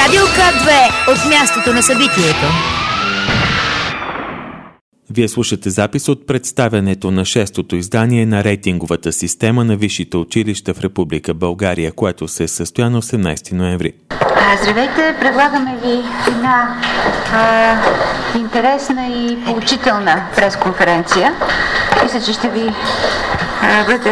Радио К2 от мястото на събитието. Вие слушате запис от представянето на 6-то издание на рейтинговата система на висшите училища в Република България, което се състоя на 18 ноември. Здравейте, предлагаме ви една интересна и поучителна пресконференция. Мисля, че ще ви бъде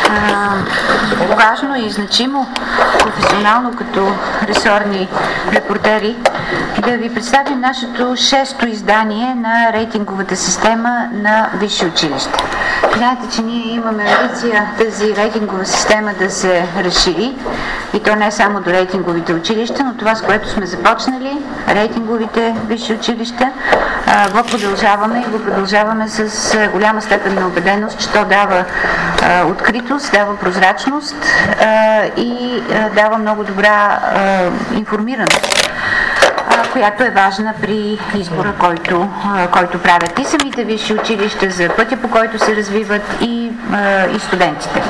важно и значимо професионално като ресорни репортери да ви представим нашето 6-то издание на рейтинговата система на висши училища. Знаете, че ние имаме амбиция тази рейтингова система да се разшири и то не само до рейтинговите училища, но това, с което сме започнали, рейтинговите висши училища, го продължаваме с голяма степен на убеденост, че то дава откритост, дава прозрачност и дава много добра информираност, която е важна при избора, който правят и самите висши училища за пътя, по който се развиват и студентите.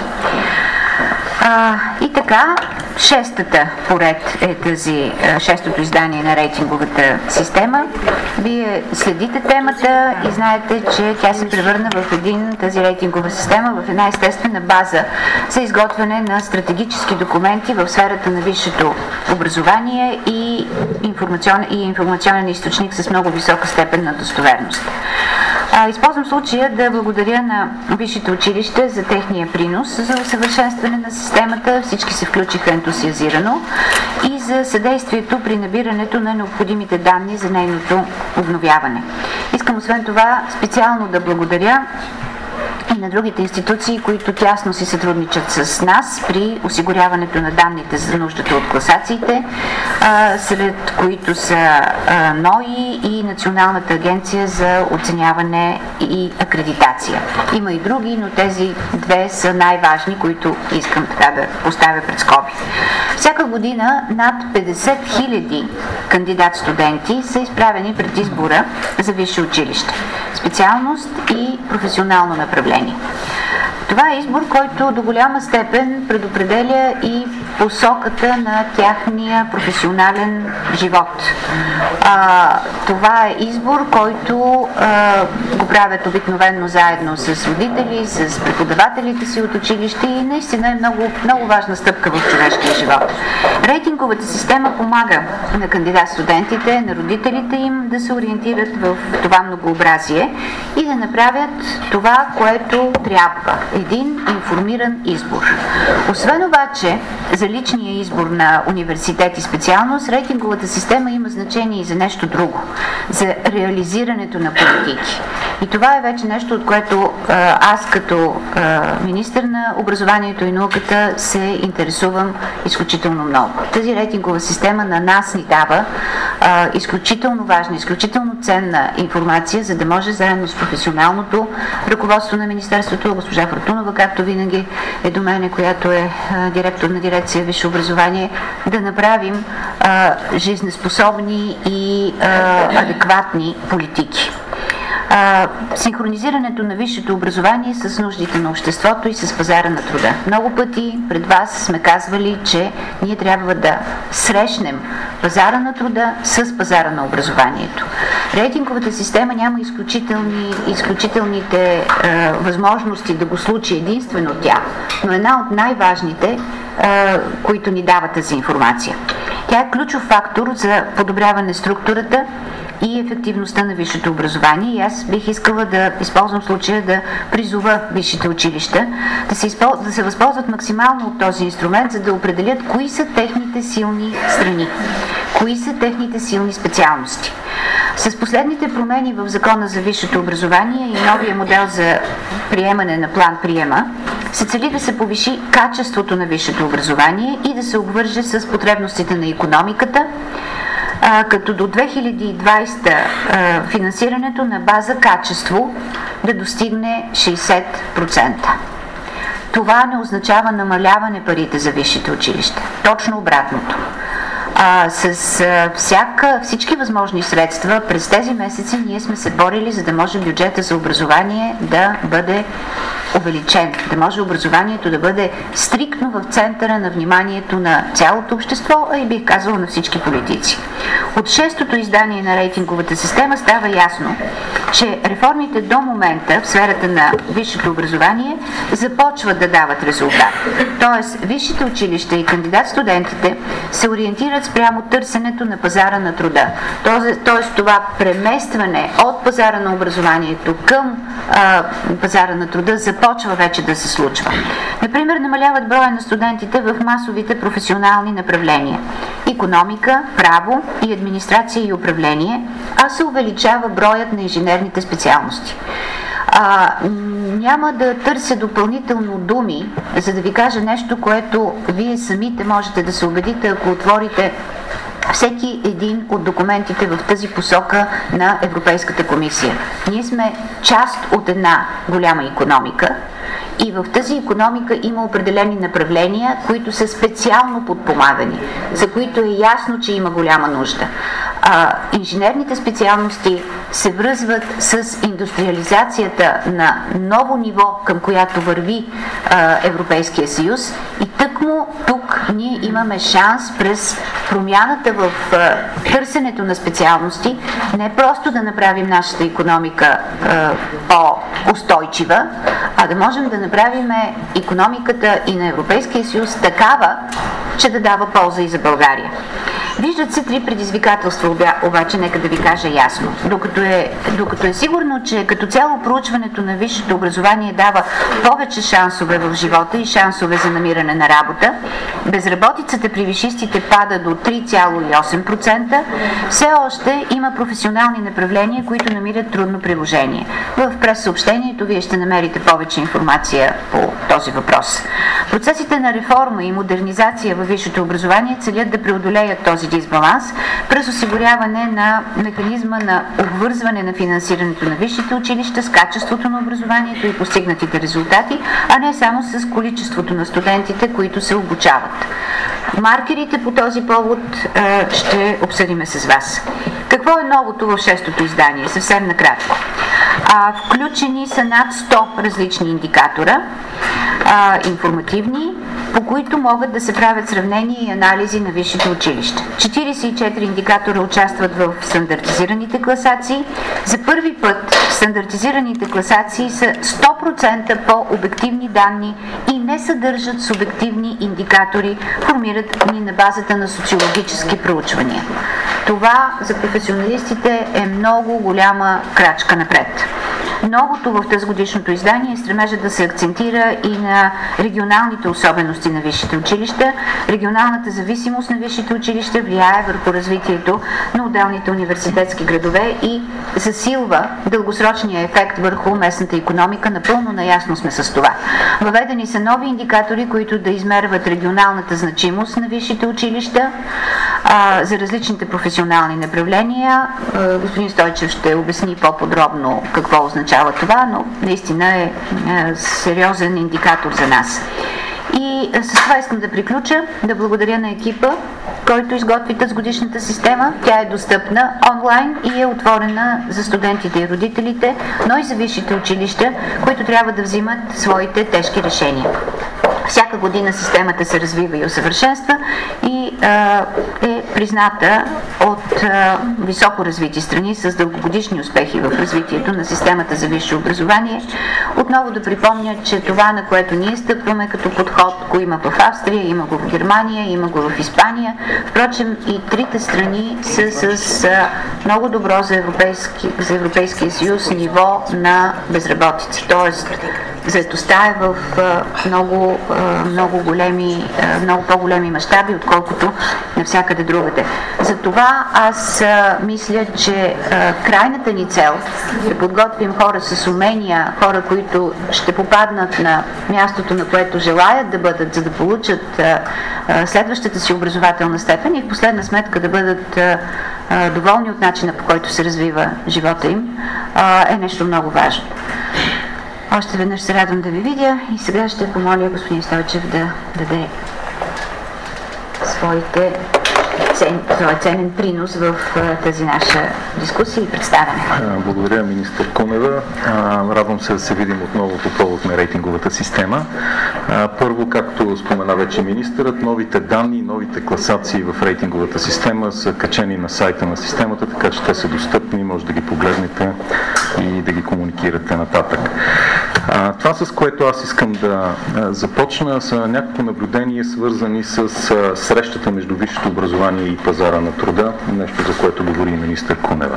И така, шестата поред е тази шестото издание на рейтинговата система. Вие следите темата и знаете, че тя се превърна в тази рейтингова система в една естествена база за изготвяне на стратегически документи в сферата на висшето образование и информационен източник с много висока степен на достоверност. Използвам случая да благодаря на висшите училища за техния принос за усъвършенстване на системата. Всички се включиха ентусиазирано и за съдействието при набирането на необходимите данни за нейното обновяване. Искам освен това специално да благодаря и на другите институции, които тясно си сътрудничат с нас при осигуряването на данните за нуждата от класациите, сред които са НОИ и Националната агенция за оценяване и акредитация. Има и други, но тези две са най-важни, които искам така да поставя пред скоби. Всяка година над 50 000 кандидат-студенти са изправени пред избора за висше училище, специалност и професионално направление. Това е избор, който до голяма степен предопределя и посоката на тяхния професионален живот. Това е избор, който го правят обикновено заедно с родители, с преподавателите си от училище и наистина е много, много важна стъпка в човешкия живот. Рейтинговата система помага на кандидат-студентите, на родителите им да се ориентират в това многообразие и да направят това, което трябва. Един информиран избор. Освен обаче за личния избор на университет и специалност, рейтинговата система има значение и за нещо друго. За реализирането на политики. И това е вече нещо, от което аз като министър на образованието и науката се интересувам изключително много. Тази рейтингова система на нас ни дава изключително важна, изключително ценна информация, за да може заедно с професионалното ръководство на Министерството, госпожа Фортунова, както винаги е до мене, която е директор на дирекция Висше образование, да направим жизнеспособни и адекватни политики. Синхронизирането на висшето образование с нуждите на обществото и с пазара на труда. Много пъти пред вас сме казвали, че ние трябва да срещнем пазара на труда с пазара на образованието. Рейтинговата система няма изключителните възможности да го случи единствено тя, но една от най-важните, които ни дава тази информация. Тя е ключов фактор за подобряване структурата и ефективността на висшето образование и аз бих искала да използвам случая да призова висшите училища да се възползват максимално от този инструмент, за да определят кои са техните силни страни, кои са техните силни специалности. С последните промени в Закона за висшето образование и новия модел за приемане на план-приема се цели да се повиши качеството на висшето образование и да се обвърже с потребностите на икономиката, като до 2020 финансирането на база качество да достигне 60%. Това не означава намаляване парите за висшите училища. Точно обратното. Всички възможни средства през тези месеци ние сме се борили, за да може бюджета за образование да бъде увеличен, да може образованието да бъде стриктно в центъра на вниманието на цялото общество, а и бих казала на всички политици. От 6-то издание на рейтинговата система става ясно, че реформите до момента в сферата на висшето образование започват да дават резултат. Тоест, висшите училища и кандидат-студентите се ориентират спрямо търсенето на пазара на труда. Тоест, това преместване от пазара на образованието към пазара на труда започва вече да се случва. Например, намаляват броя на студентите в масовите професионални направления – икономика, право и администрация и управление, а се увеличава броят на инженерните специалности. Няма да търся допълнително думи, за да ви кажа нещо, което вие самите можете да се убедите, ако отворите всеки един от документите в тази посока на Европейската комисия. Ние сме част от една голяма икономика и в тази икономика има определени направления, които са специално подпомагани, за които е ясно, че има голяма нужда. Инженерните специалности се връзват с индустриализацията на ново ниво, към която върви Европейския съюз, и тъкмо тук ние имаме шанс през промяната в търсенето на специалности не просто да направим нашата икономика по-устойчива, а да можем да направим икономиката и на Европейския съюз такава, че да дава полза и за България. Виждат се 3 предизвикателства, обаче нека да ви кажа ясно. Докато е сигурно, че като цяло проучването на висшето образование дава повече шансове в живота и шансове за намиране на работа, безработицата при висшистите пада до 3,8%, все още има професионални направления, които намират трудно приложение. В прессъобщението вие ще намерите повече информация по този въпрос. Процесите на реформа и модернизация във висшето образование целят да преодолеят този дисбаланс през осигуряване на механизма на обвързване на финансирането на висшите училища с качеството на образованието и постигнатите резултати, а не само с количеството на студентите, които се обучават. Маркерите по този повод ще обсъдиме с вас. Какво е новото в 6-то издание? Съвсем накратко. Включени са над 100 различни индикатора, информативни, по които могат да се правят сравнения и анализи на висшите училища. 44 индикатора участват в стандартизираните класации. За първи път стандартизираните класации са 100% по-обективни данни и не съдържат субективни индикатори, формирани на базата на социологически проучвания. Това за професионалистите е много голяма крачка напред. Новото в тази годишното издание е стремежа да се акцентира и на регионалните особености на висшите училища. Регионалната зависимост на висшите училища влияе върху развитието на отделните университетски градове и засилва дългосрочния ефект върху местната икономика. Напълно наясно сме с това. Въведени са нови индикатори, които да измерват регионалната значимост на висшите училища за различните професионални направления. Господин Стойчев ще обясни по-подробно какво означава това, но наистина е сериозен индикатор за нас. И с това искам да приключа, да благодаря на екипа, който изготви тази годишната система. Тя е достъпна онлайн и е отворена за студентите и родителите, но и за висшите училища, които трябва да взимат своите тежки решения. Всяка година системата се развива и усъвършенства и е призната от високо развити страни с дългогодишни успехи в развитието на системата за висше образование. Отново да припомня, че това, на което ние стъпваме като подход, го има в Австрия, има го в Германия, има го в Испания. Впрочем, и трите страни са с много добро за Европейския съюз ниво на безработица. Тоест, заетостта е в много по-големи мащаби, отколкото навсякъде другаде. Затова аз мисля, че крайната ни цел е подготвим хора с умения, хора, които ще попаднат на мястото, на което желаят да бъдат, за да получат следващата си образователна степен и в последна сметка да бъдат доволни от начина, по който се развива живота им, е нещо много важно. Още веднъж се радвам да ви видя и сега ще помоля господин Стойчев да даде своите ценен принос в тази наша дискусия и представяне. Благодаря, министър Кунева. Радвам се да се видим отново по повод на рейтинговата система. Първо, както спомена вече министърът, новите данни и новите класации в рейтинговата система са качени на сайта на системата, така че те са достъпни, може да ги погледнете и да ги комуникирате нататък. Това, с което аз искам да започна, са няколко наблюдения, свързани с срещата между висшето образование и пазара на труда, нещо, за което говори министър Кунева.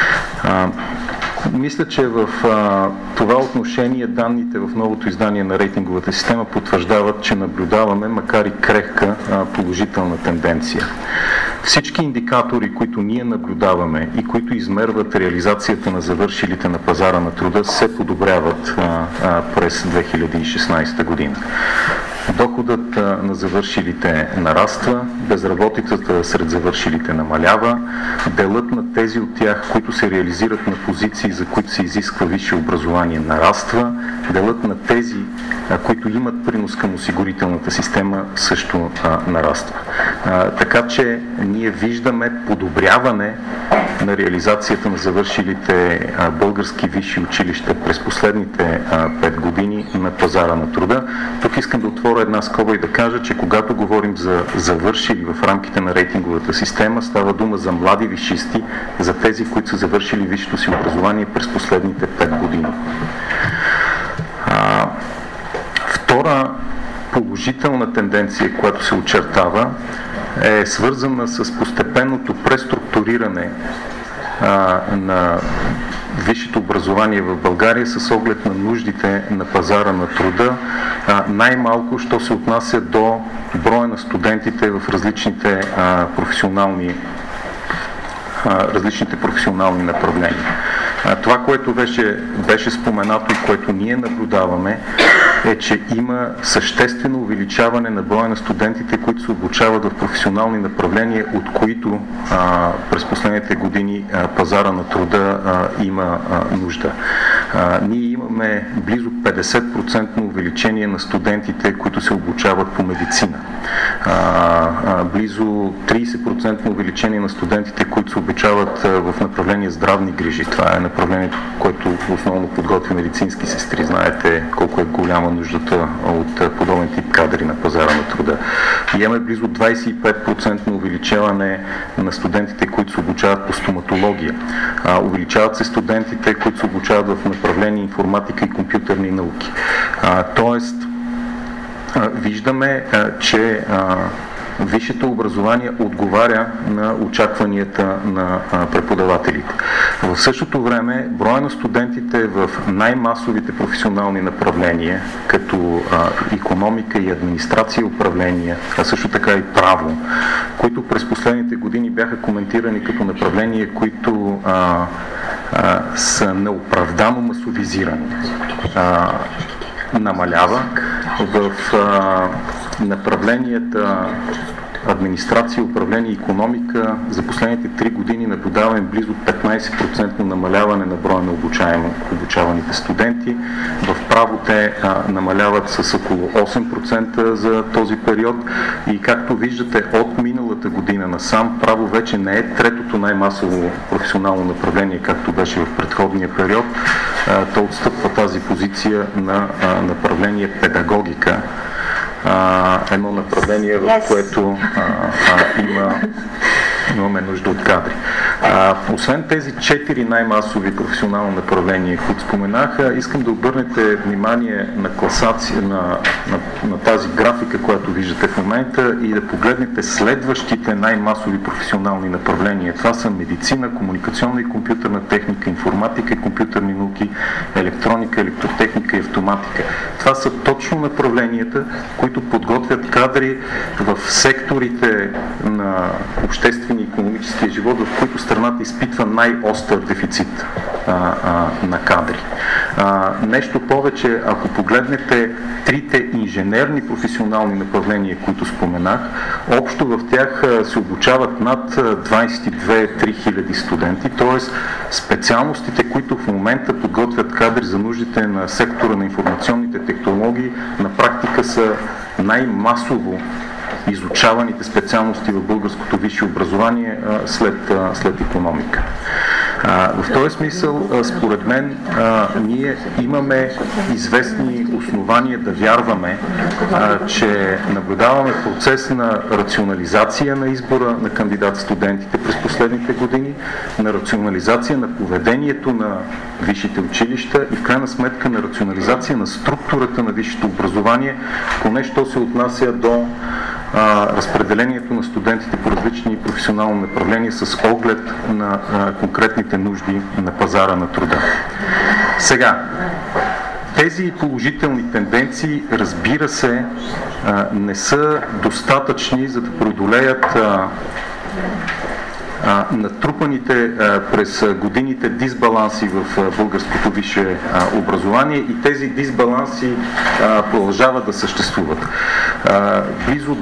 Мисля, че в това отношение данните в новото издание на рейтинговата система потвърждават, че наблюдаваме, макар и крехка, положителна тенденция. Всички индикатори, които ние наблюдаваме и които измерват реализацията на завършилите на пазара на труда, се подобряват през 2016 година. Доходът на завършилите нараства, безработицата сред завършилите намалява, делът на тези от тях, които се реализират на позиции, за които се изисква висше образование, нараства, делът на тези, които имат принос към осигурителната система, също нараства. Така че ние виждаме подобряване на реализацията на завършилите български висши училища през последните 5 години на пазара на труда. Тук искам да отворя една скоба и да кажа, че когато говорим за завършили в рамките на рейтинговата система, става дума за млади висшисти, за тези, които са завършили висшето си образование през последните 5 години. Втора положителна тенденция, която се очертава, е свързана с постепенното преструктуриране на висшето образование в България с оглед на нуждите на пазара на труда, най-малко, що се отнася до броя на студентите в различните професионални направления. Това, което беше споменато и което ние наблюдаваме, е, че има съществено увеличаване на броя на студентите, които се обучават в професионални направления, от които през последните години пазара на труда има нужда. Ние имаме близо 50% увеличение на студентите, които се обучават по медицина. Близо 30% увеличение на студентите, които се обучават в направление здравни грижи. Това е направлението, което основно подготвя медицински сестри. Знаете колко е голяма нуждата от подобен тип кадри на пазара на труда. Имаме близо 25% увеличаване на студентите, които се обучават по стоматология. Увеличават се студентите, които се обучават в направление информатика и компютърни науки. Тоест, виждаме, че висшето образование отговаря на очакванията на преподавателите. В същото време, броя на студентите в най-масовите професионални направления, като икономика и администрация и управление, а също така и право, които през последните години бяха коментирани като направления, които са неоправдано масовизирани, намалява. В направленията администрация, управление и икономика за последните 3 години наблюдаваме близо 15% намаляване на броя на обучаваните студенти. В право те намаляват с около 8% за този период и както виждате от миналата година насам, право вече не е третото най-масово професионално направление, както беше в предходния период. То отстъпва тази позиция на направление педагогика. Едно направление, в което имаме нужда от кадри. Освен тези 4 най-масови професионални направления, които споменах, искам да обърнете внимание на класация, на тази графика, която виждате в момента и да погледнете следващите най-масови професионални направления. Това са медицина, комуникационна и компютърна техника, информатика и компютърни науки, електроника, електротехника и автоматика. Това са точно направленията, които подготвят кадри в секторите на обществения и икономическия живот, в които страната изпитва най-остър дефицит на кадри. Нещо повече, ако погледнете трите инженерни професионални направления, които споменах, общо в тях се обучават над 22-3 хиляди студенти, т.е. специалностите, които в момента подготвят кадри за нуждите на сектора на информационните технологии, на практика са най-масово изучаваните специалности в българското висше образование след икономика. В този смисъл, според мен, ние имаме известни основания да вярваме, че наблюдаваме процес на рационализация на избора на кандидат-студентите през последните години, на рационализация на поведението на висшите училища и в крайна сметка на рационализация на структурата на висшето образование, поне що се отнася до разпределението на студентите по различни професионални направления с оглед на конкретните нужди на пазара на труда. Сега, тези положителни тенденции, разбира се, не са достатъчни, за да преодолеят натрупаните през годините дисбаланси в българското висше образование и тези дисбаланси продължават да съществуват. Близо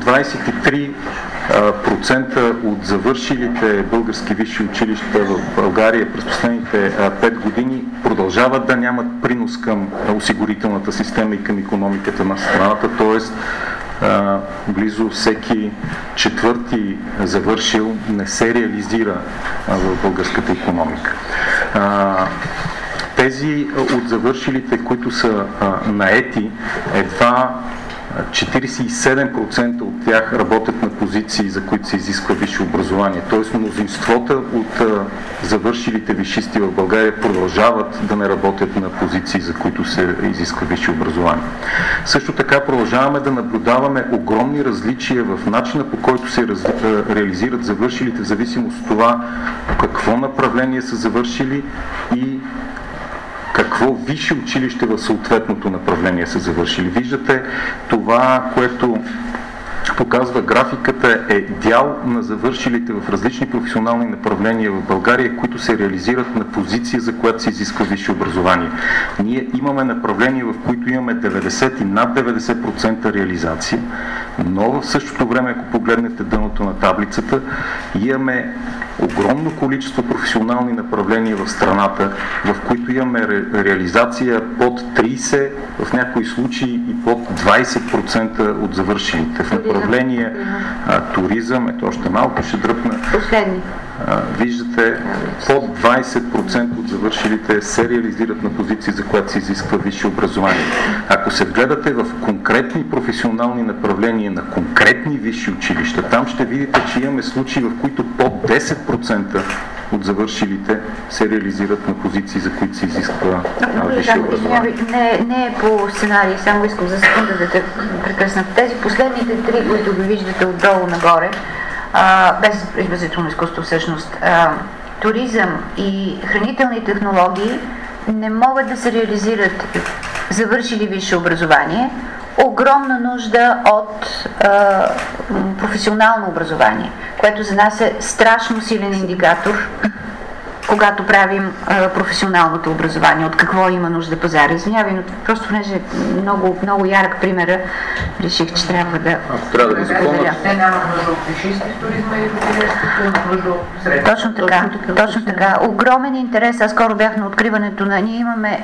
23% от завършилите български висши училища в България през последните 5 години продължават да нямат принос към осигурителната система и към икономиката на страната, т.е. близо всеки четвърти завършил не се реализира в българската икономика. Тези от завършилите, които са наети, едва 47% от тях работят на позиции, за които се изисква висше образование. Т.е. мнозинството от завършилите висшисти в България продължават да не работят на позиции, за които се изисква висше образование. Също така продължаваме да наблюдаваме огромни различия в начина, по който се реализират завършилите, в зависимост от това какво направление са завършили и какво висше училище в съответното направление са завършили. Виждате, това, което показва графиката, е дял на завършилите в различни професионални направления в България, които се реализират на позиция, за която се изисква висше образование. Ние имаме направления, в които имаме 90 и над 90% реализация, но в същото време, ако погледнете дъното на таблицата, имаме огромно количество професионални направления в страната, в които имаме реализация под 30, в някои случаи и под 20% от завършилите. В направление туризъм, ето още малко ще дръпна. Последни. Виждате, под 20% от завършилите се реализират на позиции, за която се изисква висше образование. Ако се вгледате в конкретни професионални направления на конкретни висши училища, там ще видите, че имаме случаи, в които под 10% от завършилите се реализират на позиции, за които се изисква висше образование. Не е по сценарий, само искам за секунда да те прекъсна. Тези последните три, които ви виждате отдолу нагоре, без изразително изкуство всъщност, туризъм и хранителни технологии не могат да се реализират завършили висше образование, огромна нужда от професионално образование, което за нас е страшно силен индикатор, когато правим професионалното образование, от какво има нужда пазара. Извинявай, но просто понеже е много ярък примера, реших, че трябва да... Ако трябва да ви запомня. Те нямат нужда от висшисти в туризма и в нужда от средства. Точно така. Огромен интерес. Аз скоро бях на откриването на... Ние имаме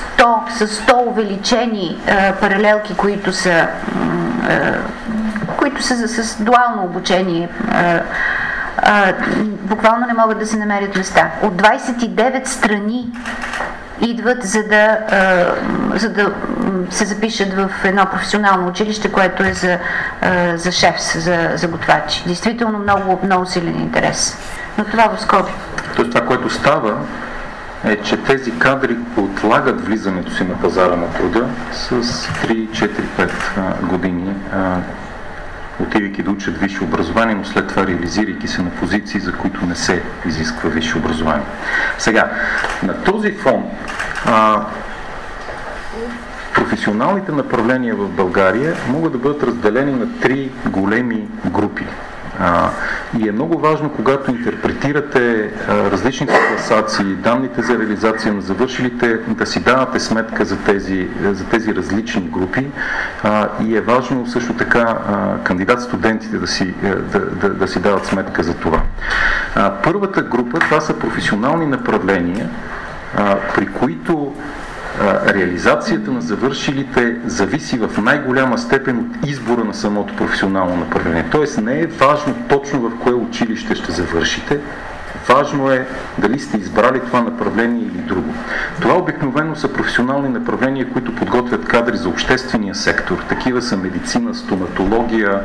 100 увеличени паралелки, които са с дуално обучение. Буквално не могат да се намерят места. От 29 страни идват, за да се запишат в едно професионално училище, което е за шефс, за готвачи. Действително много силен интерес. Но това в скоби. Тоест това, което става, е, че тези кадри отлагат влизането си на пазара на труда с 3, 4, 5 години, отивайки да учат висше образование, но след това реализирайки се на позиции, за които не се изисква висше образование. Сега, на този фон професионалните направления в България могат да бъдат разделени на 3 големи групи. И е много важно, когато интерпретирате различните класации, данните за реализация на завършилите, да си давате сметка за тези различни групи, и е важно също така кандидат-студентите да си дават сметка за това. Първата група, това са професионални направления, при които реализацията на завършилите зависи в най-голяма степен от избора на самото професионално направление. Тоест не е важно точно в кое училище ще завършите, важно е дали сте избрали това направление или друго. Това обикновено са професионални направления, които подготвят кадри за обществения сектор. Такива са медицина, стоматология,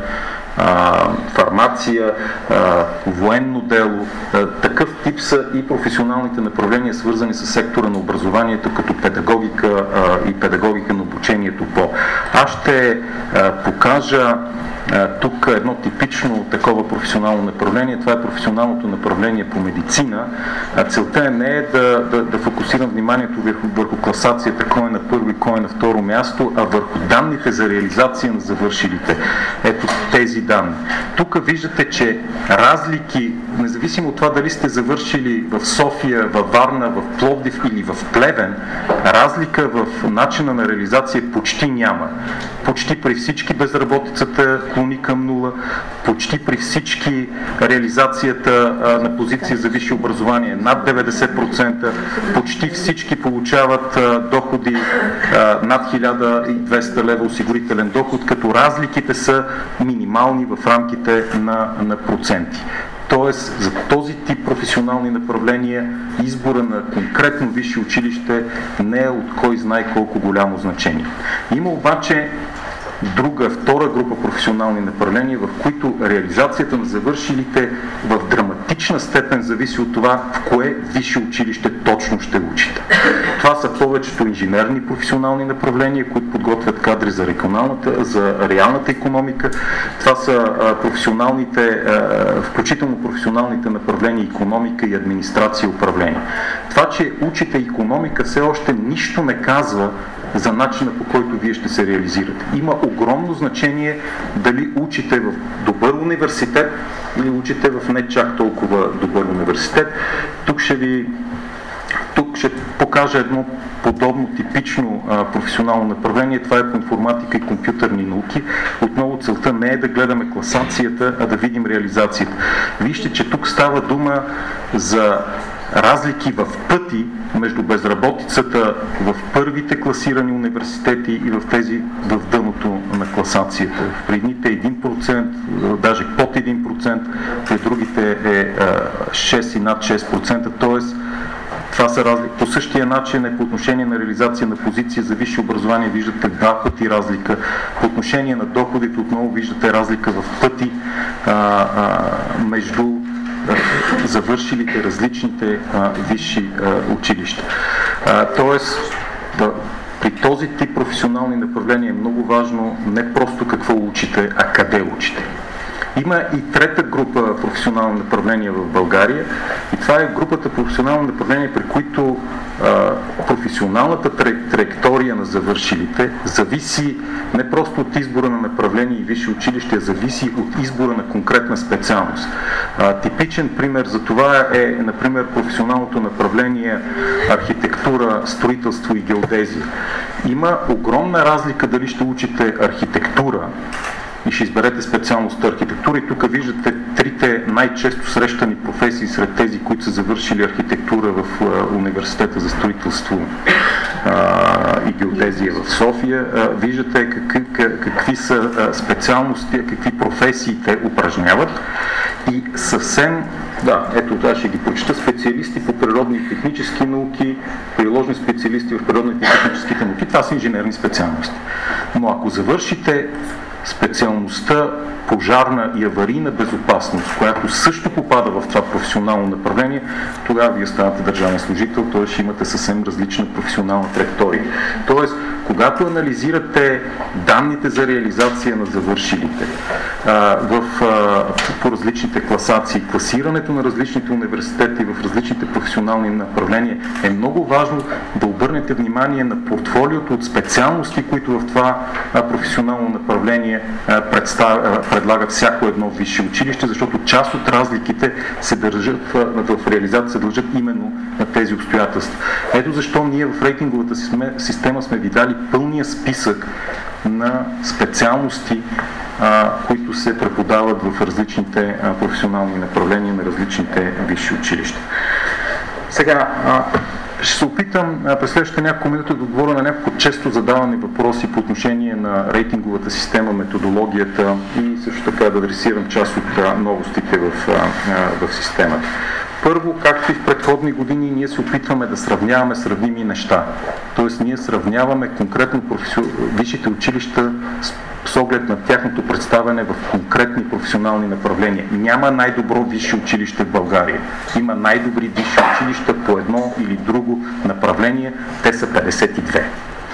фармация, военно дело. Такъв тип са и професионалните направления, свързани с сектора на образованието, като педагогика и педагогика на обучението Аз ще покажа тук едно типично такова професионално направление. Това е професионалното направление по медицина. Целта не е да фокусирам вниманието върху класацията, кой е на първо и кой е на второ място, а върху данните за реализация на завършилите. Ето тези данни. Тук виждате, че разлики, независимо от това дали сте завършили в София, във Варна, в Пловдив или в Плевен, разлика в начина на реализация почти няма. Почти при всички безработицата клони към нула, почти при всички реализацията на позиция за висше образование над 90%, почти всички получават доходи над 1200 лева осигурителен доход, като разликите са минимални в рамките на проценти. Тоест, за този тип професионални направления избора на конкретно висше училище не е от кой знае колко голямо значение. Има обаче втора група професионални направления, в които реализацията на завършилите в драматична степен зависи от това в кое висше училище точно ще учите. Това са повечето инженерни професионални направления, които подготвят кадри за реалната икономика. Това са включително професионалните направления икономика и администрация и управление. Това, че учите икономика, все още нищо не казва за начина, по който вие ще се реализирате. Има огромно значение дали учите в добър университет или учите в не чак толкова добър университет. Тук ще покажа едно подобно типично професионално направление. Това е по информатика и компютърни науки. Отново целта не е да гледаме класацията, а да видим реализацията. Вижте, че тук става дума за разлики в пъти между безработицата в първите класирани университети и в тези в дъното на класацията. При едните 1%, даже под 1%, при другите е 6 и над 6%, т.е. това са разлики. По същия начин е по отношение на реализация на позиция за висше образование, виждате 2 пъти разлика. По отношение на доходите отново виждате разлика в пъти между завършилите различните висши училища. Тоест, при този тип професионални направления е много важно не просто какво учите, а къде учите. Има и трета група професионални направления в България и това е групата професионални направления, при които професионалната траектория на завършилите зависи не просто от избора на направление и висше училище, а зависи от избора на конкретна специалност. Типичен пример за това е, например, професионалното направление архитектура, строителство и геодезия. Има огромна разлика дали ще учите архитектура и ще изберете специалността архитектура. И тук виждате трите най-често срещани професии сред тези, които са завършили архитектура в Университета за строителство и геодезия в София. Виждате какви са специалности, какви професии те упражняват. И съвсем, ето ще ги прочета, специалисти по природни и технически науки, приложни специалисти в природните и техническите науки, това са инженерни специалности. Но ако завършите специалността пожарна и аварийна безопасност, която също попада в това професионално направление, тогава вие ставате държавен служител, т.е. ще имате съвсем различна професионална траектория. Тоест, когато анализирате данните за реализация на завършилите по различните класации, класирането на различните университети в различните професионални направления, е много важно да обърнете внимание на портфолиото от специалности, които в това професионално направление предлага всяко едно висше училище, защото част от разликите се държат в реализация, се дължат именно на тези обстоятелства. Ето защо ние в рейтинговата система сме ви дали пълния списък на специалности, които се преподават в различните професионални направления на различните висши училища. Сега, Ще се опитам през следващите няколко минути да отговоря на няколко често задавани въпроси по отношение на рейтинговата система, методологията и също така да адресирам част от новостите в системата. Първо, както и в предходни години, ние се опитваме да сравняваме сравними неща. Тоест, ние сравняваме конкретно висшите училища с оглед на тяхното представяне в конкретни професионални направления. Няма най-добро висше училище в България. Има най-добри висши училища по едно или друго направление. Те са 52.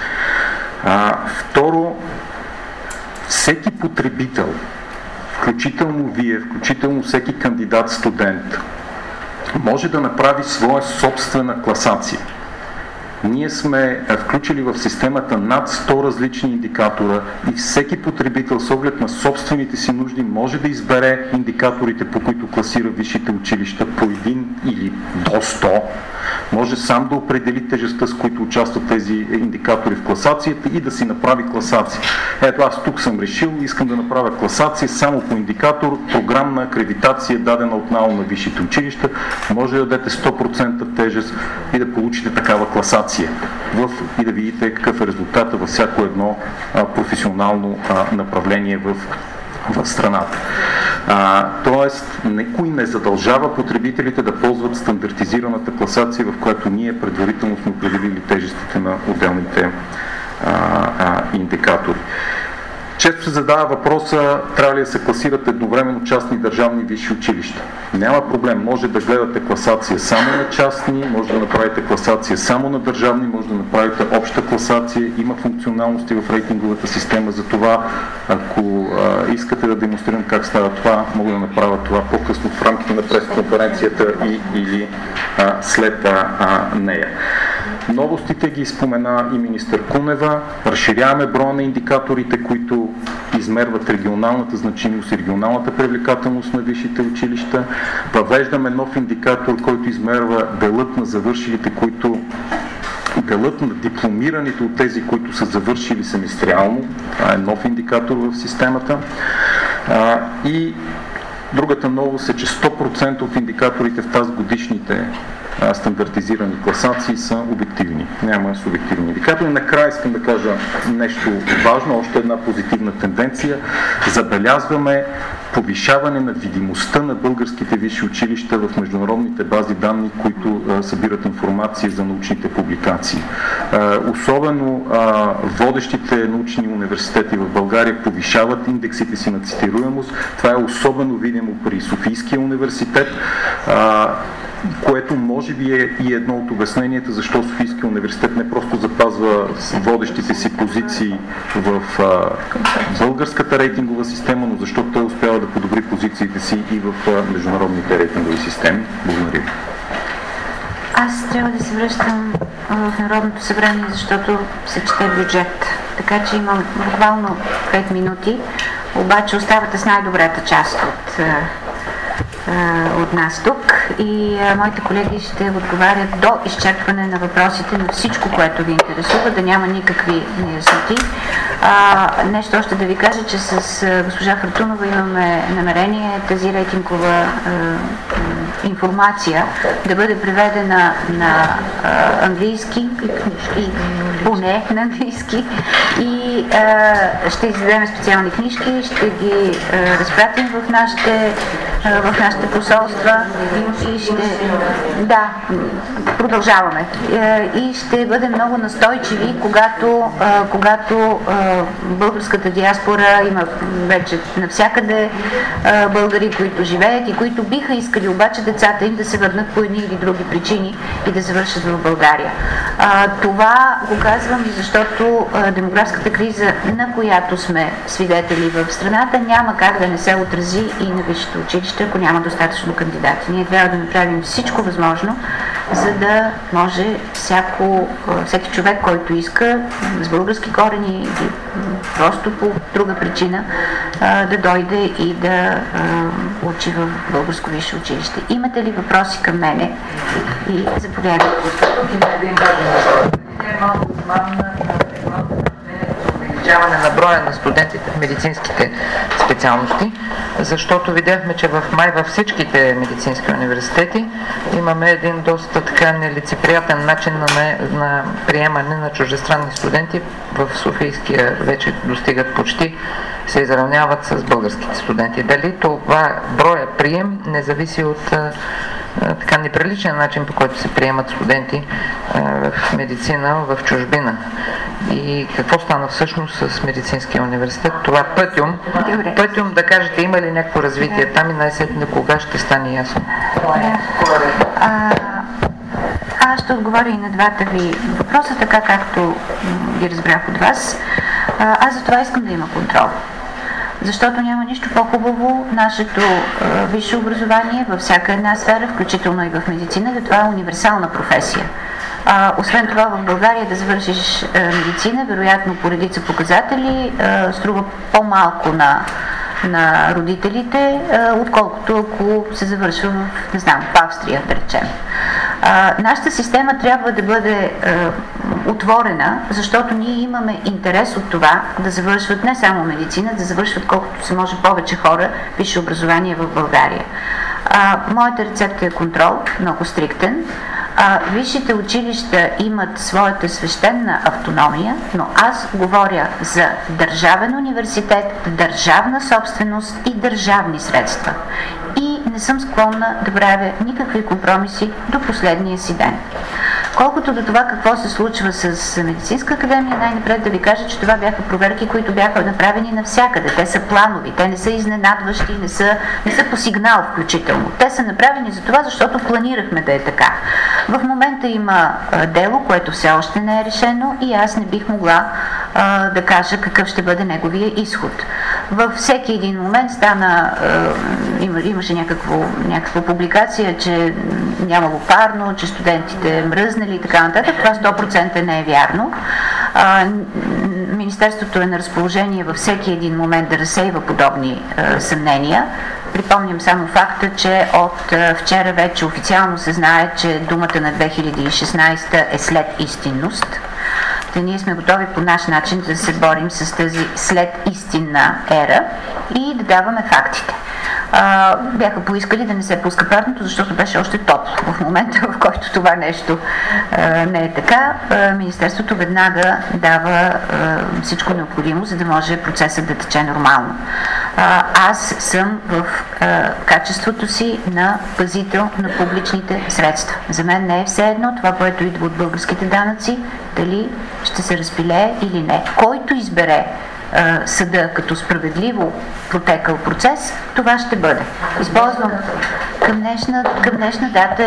Второ, всеки потребител, включително вие, включително всеки кандидат-студент, може да направи своя собствена класация. Ние сме включили в системата над 100 различни индикатора и всеки потребител с оглед на собствените си нужди може да избере индикаторите, по които класира висшите училища по един или до 100. Може сам да определи тежестта, с които участват тези индикатори в класацията и да си направи класация. Ето, аз тук съм решил, искам да направя класация само по индикатор, програмна акредитация, дадена от НАО на висшите училища. Може да дадете 100% тежест и да получите такава класация и да видите какъв е резултата във всяко едно професионално направление в страната. Тоест, никой не задължава потребителите да ползват стандартизираната класация, в която ние предварително сме определили тежестите на отделните индикатори. Често се задава въпроса, трябва ли да се класират едновременно частни държавни висши училища. Няма проблем, може да гледате класация само на частни, може да направите класация само на държавни, може да направите обща класация, има функционалности в рейтинговата система, за това, ако искате да демонстрирам как става това, мога да направя това по-късно в рамките на пресконференцията или след нея. Новостите ги спомена и министър Кунева. Разширяваме броя на индикаторите, които измерват регионалната значимост и регионалната привлекателност на висшите училища. Въвеждаме нов индикатор, който измерва делът на завършилите, делът на дипломираните от тези, които са завършили семестриално. Това е нов индикатор в системата. И другата новост е, че 100% от индикаторите в тази годишните стандартизирани класации са обективни. Няма субективни индикатори. Накрая искам да кажа нещо важно, още една позитивна тенденция. Забелязваме повишаване на видимостта на българските висши училища в международните бази данни, които събират информация за научните публикации. Особено водещите научни университети в България повишават индексите си на цитируемост. Това е особено видимо при Софийския университет, което може би е и едно от обясненията, защо Софийския университет не просто запазва водещите си позиции в българската рейтингова система, но защото той успява да подобри позициите си и в международните рейтингови системи. Благодаря. Аз трябва да се връщам в Народното събрание, защото се чете бюджет. Така че имам буквално 5 минути, обаче оставате с най-добрата част от нас тук и моите колеги ще отговарят до изчерпване на въпросите на всичко, което ви интересува, да няма никакви неясноти. Нещо още да ви кажа, че с госпожа Фортунова имаме намерение тази рейтингова информация да бъде преведена на английски и поне на английски и ще издадем специални книжки, ще ги разпратим в нашите посолства и продължаваме. И ще бъдем много настойчиви, когато българската диаспора има вече навсякъде българи, които живеят и които биха искали обаче децата им да се върнат по едни или други причини и да завършат в България. Това го казвам и защото демографската криза, на която сме свидетели в страната, няма как да не се отрази и на висшите училища, ако няма достатъчно кандидати. Ние трябва да направим всичко възможно, за да може всеки човек, който иска, с български корени или просто по друга причина, да дойде и да учи в българско висше училище. Имате ли въпроси към мене? И заповядайте. увеличаване на броя на студентите в медицинските специалности, защото видяхме, че в май във всичките медицински университети имаме един доста така нелицеприятен начин на приемане на чуждестранни студенти. В Софийския вече достигат почти, се изравняват с българските студенти. Дали това броя прием не зависи от така неприличен начин, по който се приемат студенти в медицина в чужбина? И какво стана всъщност с медицинския университет? Това пътюм, да кажете, има ли някакво развитие там и най-сетне кога ще стане ясно? Аз ще отговоря и на двата ви въпроса, така както ги разбрах от вас. Аз за това искам да има контрол. Защото няма нищо по-хубаво нашето висше образование във всяка една сфера, включително и в медицината. Това е универсална професия. Освен това, в България да завършиш медицина, вероятно по редица показатели, струва по-малко на родителите, отколкото ако се завършва в Австрия, да речем. Нашата система трябва да бъде отворена, защото ние имаме интерес от това да завършват не само медицина, да завършват колкото се може повече хора висше образование в България. Моята рецепта е контрол, много стриктен. Висшите училища имат своята свещена автономия, но аз говоря за държавен университет, държавна собственост и държавни средства. И не съм склонна да правя никакви компромиси до последния си ден. Колкото до това какво се случва с Медицинска академия, най-напред да ви кажа, че това бяха проверки, които бяха направени навсякъде. Те са планови, те не са изненадващи, не са по сигнал включително. Те са направени за това, защото планирахме да е така. В момента има дело, което все още не е решено и аз не бих могла да кажа какъв ще бъде неговия изход. Във всеки един момент имаше някаква публикация, че нямало парно, че студентите мръзнали и така нататък. Това 100% не е вярно. Министерството е на разположение във всеки един момент да разсейва подобни съмнения. Припомням само факта, че от вчера вече официално се знае, че думата на 2016 е след истинност. Ние сме готови по наш начин да се борим с тази след истинна ера и да даваме фактите. Бяха поискали да не се пуска парното, защото беше още топло. В момента, в който това нещо не е така, Министерството веднага дава всичко необходимо, за да може процесът да тече нормално. Аз съм в качеството си на пазител на публичните средства. За мен не е все едно това, което идва от българските данъци, дали ще се разпилее или не. Който избере съда като справедливо протекал процес, това ще бъде. Използвам към днешна дата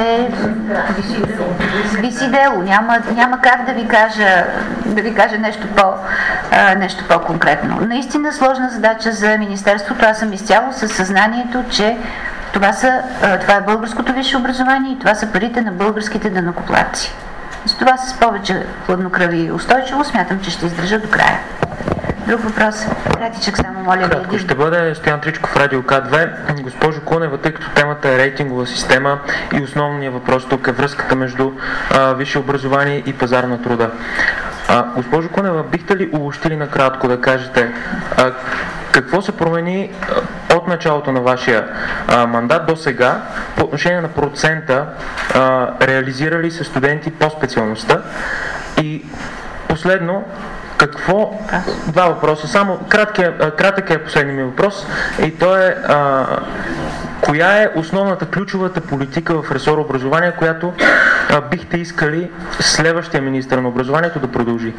виси дело. Няма как да ви кажа нещо по-конкретно. Наистина сложна задача за Министерството. Аз съм изцяло със съзнанието, че това е българското висше образование и това са парите на българските данъкоплатци. С това с повече хладнокръвие и устойчиво смятам, че ще издържа до края. Друг въпрос. Кратичък само, моля ви. Кратко ще бъде Стоян Тричков, Радио К2. Госпожо Кунева, тъй като темата е рейтингова система и основният въпрос тук е връзката между висше образование и пазар на труда. Госпожо Кунева, бихте ли обобщили накратко да кажете какво се промени от началото на вашия мандат до сега по отношение на процента реализирали се студенти по специалността? И последно, два въпроса, само кратък е последният ми въпрос и то е коя е основната ключовата политика в ресор образование, която бихте искали следващия министър на образованието да продължи?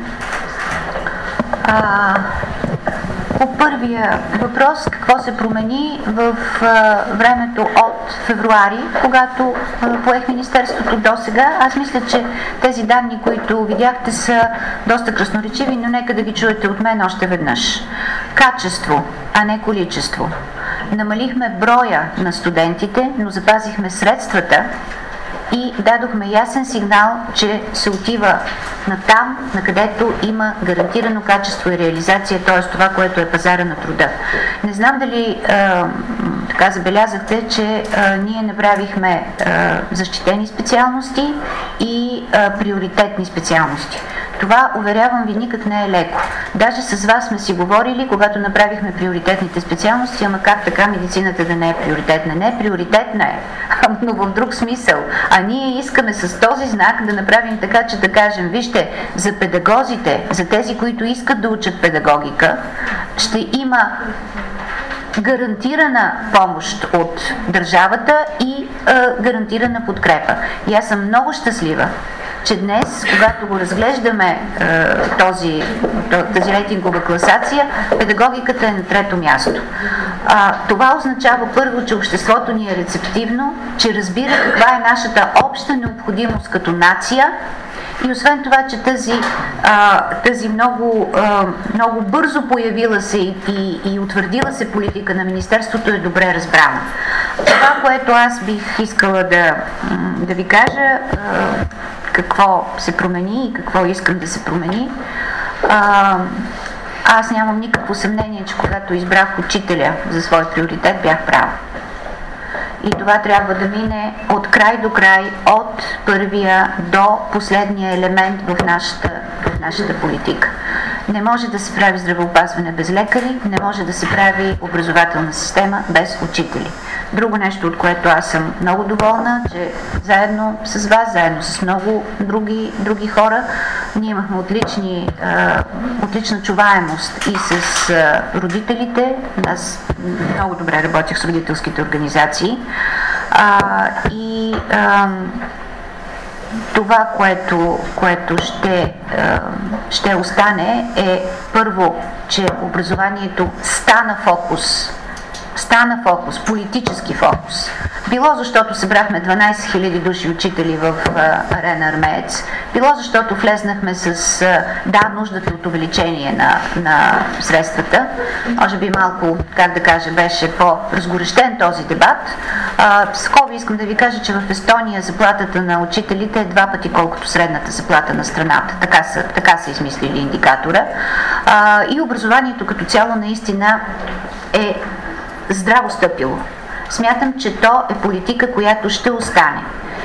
По първия въпрос, какво се промени в времето от февруари, когато поех Министерството до сега, аз мисля, че тези данни, които видяхте, са доста красноречиви, но нека да ги чуете от мен още веднъж. Качество, а не количество. Намалихме броя на студентите, но запазихме средствата и дадохме ясен сигнал, че се отива на там, на където има гарантирано качество и реализация, т.е. това, което е пазара на труда. Не знам дали така забелязахте, че ние направихме защитени специалности и приоритетни специалности. Това, уверявам ви, никак не е леко. Даже с вас сме си говорили, когато направихме приоритетните специалности, ама как така медицината да не е приоритетна? Не, приоритетна е, но в друг смисъл. А ние искаме с този знак да направим така, че да кажем, вижте, за педагозите, за тези, които искат да учат педагогика, ще има гарантирана помощ от държавата и гарантирана подкрепа. И аз съм много щастлива, че днес, когато го разглеждаме тази рейтингова класация, педагогиката е на трето място. Това означава първо, че обществото ни е рецептивно, че разбира каква е нашата обща необходимост като нация. И освен това, че тази много бързо появила се и утвърдила се политика на Министерството е добре разбрана. Това, което аз бих искала да ви кажа, какво се промени и какво искам да се промени, аз нямам никакво съмнение, че когато избрах учителя за свой приоритет, бях права. И това трябва да мине от край до край, от първия до последния елемент в нашата политика. Не може да се прави здравеопазване без лекари, не може да се прави образователна система без учители. Друго нещо, от което аз съм много доволна, че заедно с вас, заедно с много други хора, ние имахме отлична чуваемост и с родителите. Аз много добре работих с родителските организации. Това, което ще остане е първо, че образованието стана фокус, политически фокус. Било защото събрахме 12 000 души учители в Арена Армеец, било защото влезнахме с нуждата от увеличение на средствата. Може би малко, как да кажа, беше по-разгорещен този дебат. Скоби искам да ви кажа, че в Естония заплатата на учителите е 2 пъти колкото средната заплата на страната. Така са измислили индикатора. И образованието като цяло наистина е здраво стъпило. Смятам, че то е политика, която ще остане.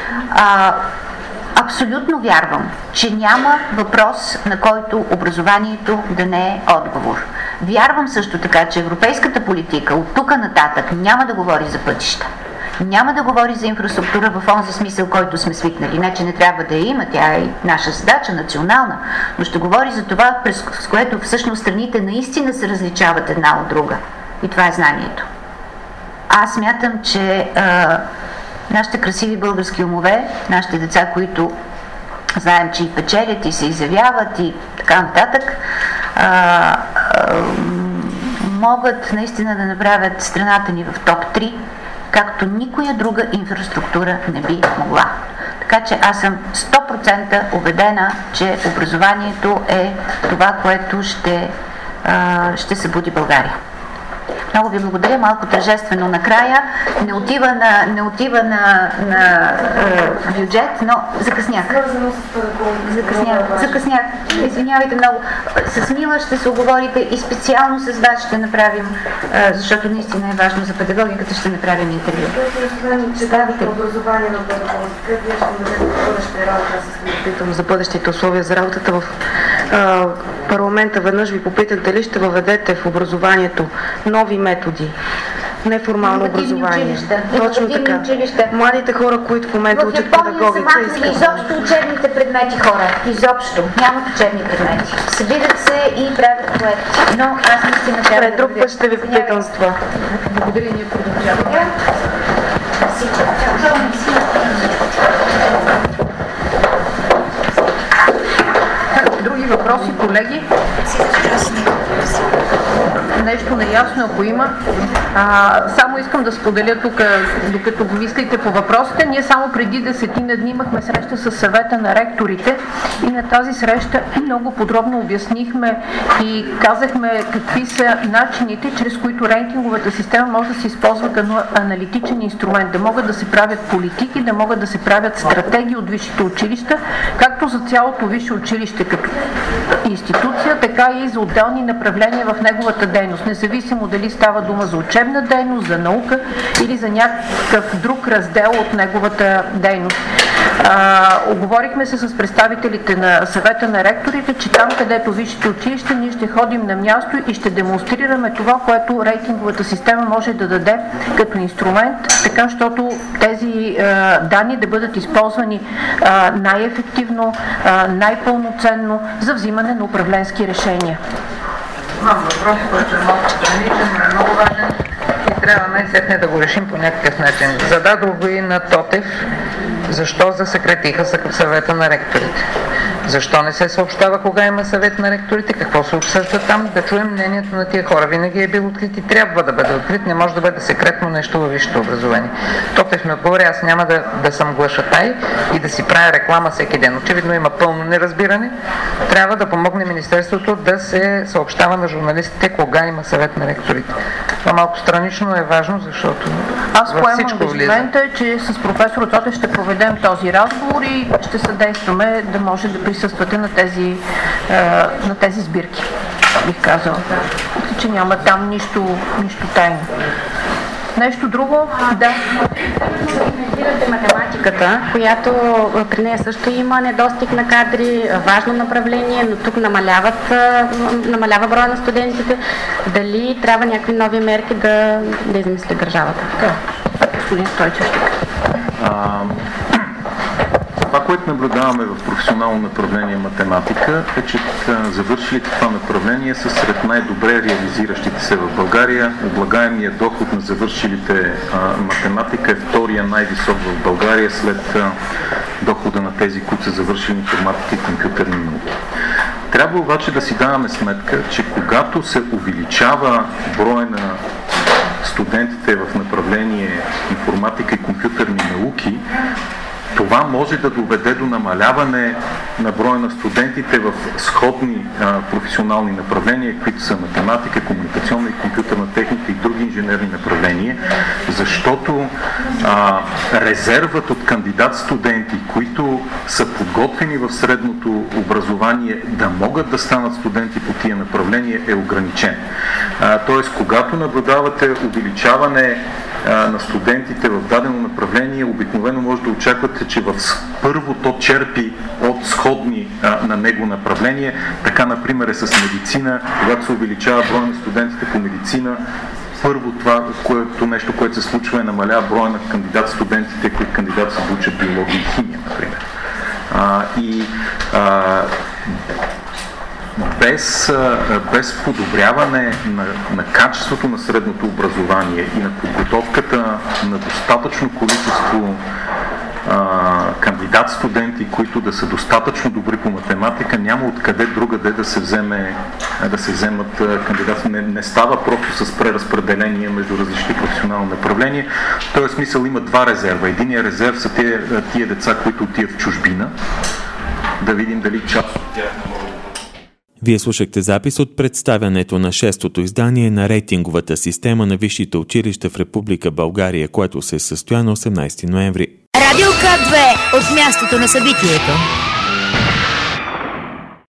Абсолютно вярвам, че няма въпрос, на който образованието да не е отговор. Вярвам също така, че европейската политика от тук нататък няма да говори за пътища. Няма да говори за инфраструктура в онзи смисъл, който сме свикнали. Не, че не трябва да я има, тя е наша задача, национална, но ще говори за това, с което всъщност страните наистина се различават една от друга. И това е знанието. Аз смятам, че нашите красиви български умове, нашите деца, които знаем, че и печелят, и се изявяват, и така нататък, могат наистина да направят страната ни в топ 3, както никоя друга инфраструктура не би могла. Така че аз съм 100% убедена, че образованието е това, което ще събуди България. Много ви благодаря, малко тържествено накрая. Не отива на бюджет, но закъснях. Закъснях. Извинявайте много. С Мила ще се оговорите и специално с вас ще направим, защото наистина е важно за педагогиката, ще направим интервю. Образование на педагогика, вие ще дадете бъдеща работа с питам за бъдещите условия за работата в парламента. Веднъж ви попитахте дали ще въведете в образованието нови методи, неформално образование. Точно така. Младите хора, които в момента учат педагогика, искат. Изобщо учебните предмети, хора. Изобщо. Нямат учебни предмети. Събират се и правят проекти. Но аз наистина трябва да... Друг път ще ви попитам с това. Благодаря, ние продължаваме. Други въпроси, колеги? Нещо неясно, ако има. Само искам да споделя тук, докато го мислите по въпросите. Ние само преди 10 дни имахме среща с съвета на ректорите и на тази среща много подробно обяснихме и казахме какви са начините, чрез които рейтинговата система може да се използва като аналитичен инструмент, да могат да се правят политики, да могат да се правят стратегии от висшите училища, както за цялото висше училище като институция, така и за отделни направления в неговата дейност, независимо дали става дума за учебна дейност, за наука или за някакъв друг раздел от неговата дейност. Оговорихме се с представителите на съвета на ректорите, че там, където висшите училища, ние ще ходим на място и ще демонстрираме това, което рейтинговата система може да даде като инструмент, така, защото тези данни да бъдат използвани най-ефективно, най-пълноценно за взимане на управленски решения. Имам въпрос, който е малко страничен, но е много важен и трябва най-сетне да го решим по някакъв начин. Зададох го и на Тотев. Защо засекретиха съвета на ректорите? Защо не се съобщава кога има съвет на ректорите? Какво се обсъжда там? Да чуем мнението на тия хора. Винаги е бил открит и трябва да бъде открит. Не може да бъде секретно нещо във висшето образование. Тотев ми отговори, аз няма да съм глашатай и да си правя реклама всеки ден. Очевидно има пълно неразбиране. Трябва да помогне Министерството да се съобщава на журналистите кога има съвет на ректорите. Това малко странично е важно, защото аз поемам ангажимента, че с професор Тотев ще проведем този разговор и ще съдействаме да може да присъствате на тези сбирки, бих казала. Мисля, че няма там нищо тайно. Нещо друго? Да. Математиката, която при нея също има недостиг на кадри, важно направление, но тук намалява броя на студентите. Дали трябва някакви нови мерки да измисли държавата? Господин Стойчев. Това, което наблюдаваме в професионално направление математика е, че завършилите това направление са сред най-добре реализиращите се в България. Облагаемият доход на завършилите математика е втория най-висок в България след дохода на тези, които са завършили информатика и компютърни науки. Трябва обаче да си даваме сметка, че когато се увеличава броя на студентите в направление информатика и компютърни науки, това може да доведе до намаляване на броя на студентите в сходни професионални направления, които са математика, комуникационна и компютърна техника и други инженерни направления, защото резервът от кандидат-студенти, които са подготвени в средното образование да могат да станат студенти по тия направления е ограничен. Тоест, когато наблюдавате увеличаване на студентите в дадено направление, обикновено може да очаквате, че в първо то черпи от сходни на него направления. Така, например, е с медицина. Когато се увеличава броя на студентите по медицина, първо това, което се случва, е намалява броя на кандидат-студентите, които кандидат се учат биология и химия, например. Без подобряване на качеството на средното образование и на подготовката на достатъчно количество кандидат-студенти, които да са достатъчно добри по математика, няма откъде другаде да се вземат кандидати. Не става просто с преразпределение между различни професионални направления. В този смисъл има два резерва. Единият резерв са тия деца, които отиват в чужбина. Да видим дали част от тях не могат. Вие слушахте запис от представянето на 6-то издание на рейтинговата система на висшите училища в Република България, което се състоя на 18 ноември. Радио К2 от мястото на събитието.